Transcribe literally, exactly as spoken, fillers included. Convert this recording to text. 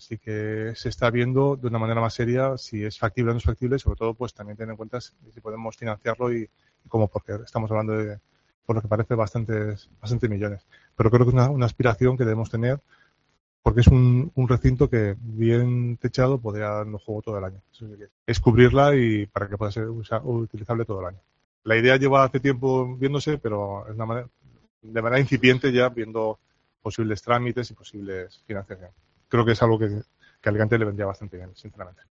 sí que se está viendo de una manera más seria si es factible o no es factible y sobre todo pues también tener en cuenta si podemos financiarlo y, y cómo, porque estamos hablando de, por lo que parece, bastantes, bastantes millones. Pero creo que es una, una aspiración que debemos tener porque es un, un recinto que bien techado podría darnos juego todo el año. Eso sí que es cubrirla y para que pueda ser usa, utilizable todo el año. La idea lleva hace tiempo viéndose, pero es una manera, de manera incipiente ya viendo posibles trámites y posibles financiación. Creo que es algo que, que a Alicante le vendría bastante bien, sinceramente.